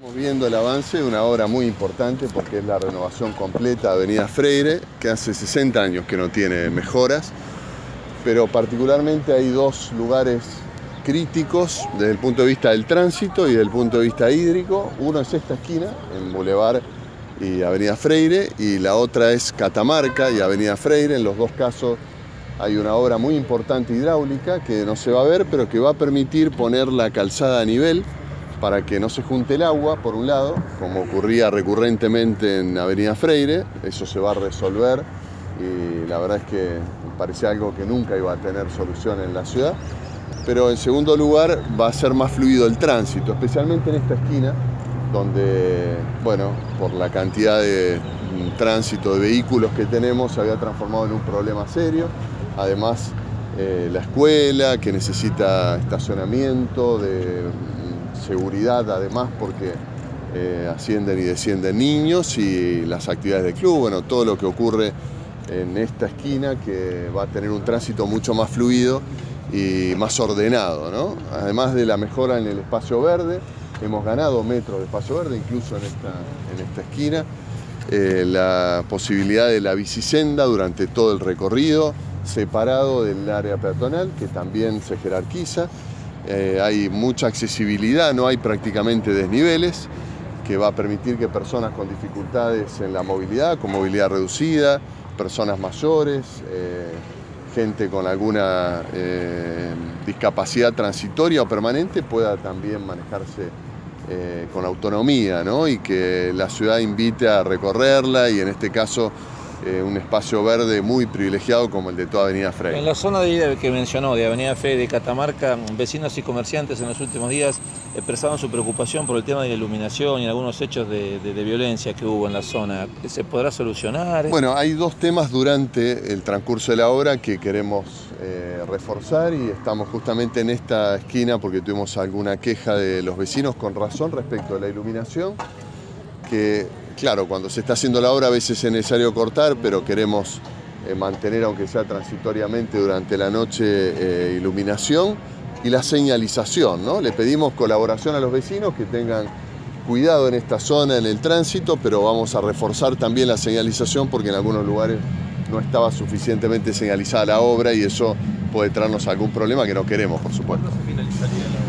Estamos viendo el avance de una obra muy importante porque es la renovación completa de Avenida Freire, que hace 60 años que no tiene mejoras, pero particularmente hay dos lugares críticos desde el punto de vista del tránsito y desde el punto de vista hídrico. Uno es esta esquina, en Boulevard y Avenida Freire, y la otra es Catamarca y Avenida Freire. En los dos casos hay una obra muy importante hidráulica que no se va a ver, pero que va a permitir poner la calzada a nivel para que no se junte el agua, por un lado, como ocurría recurrentemente en Avenida Freire. Eso se va a resolver y la verdad es que parecía algo que nunca iba a tener solución en la ciudad. Pero en segundo lugar va a ser más fluido el tránsito, especialmente en esta esquina, donde, bueno, por la cantidad de tránsito de vehículos que tenemos se había transformado en un problema serio. Además, la escuela, que necesita estacionamiento, de seguridad además, porque ascienden y descienden niños, y las actividades del club, bueno, todo lo que ocurre en esta esquina, que va a tener un tránsito mucho más fluido y más ordenado, ¿no? Además de la mejora en el espacio verde, hemos ganado metros de espacio verde, incluso en esta esquina, la posibilidad de la bicisenda durante todo el recorrido, separado del área peatonal, que también se jerarquiza. Hay mucha accesibilidad, no hay prácticamente desniveles, que va a permitir que personas con dificultades en la movilidad, con movilidad reducida, personas mayores, gente con alguna discapacidad transitoria o permanente pueda también manejarse con autonomía, ¿no? Y que la ciudad invite a recorrerla, y en este caso un espacio verde muy privilegiado como el de toda Avenida Freire. En la zona que mencionó, de Avenida Freire y Catamarca, vecinos y comerciantes en los últimos días expresaban su preocupación por el tema de la iluminación y algunos hechos de violencia que hubo en la zona. ¿Se podrá solucionar? Bueno, hay dos temas durante el transcurso de la obra que queremos reforzar, y estamos justamente en esta esquina porque tuvimos alguna queja de los vecinos con razón respecto a la iluminación, que claro, cuando se está haciendo la obra a veces es necesario cortar, pero queremos mantener, aunque sea transitoriamente durante la noche, iluminación y la señalización, ¿no? Le pedimos colaboración a los vecinos, que tengan cuidado en esta zona, en el tránsito, pero vamos a reforzar también la señalización porque en algunos lugares no estaba suficientemente señalizada la obra y eso puede traernos algún problema que no queremos, por supuesto. ¿Cuándo se finalizaría la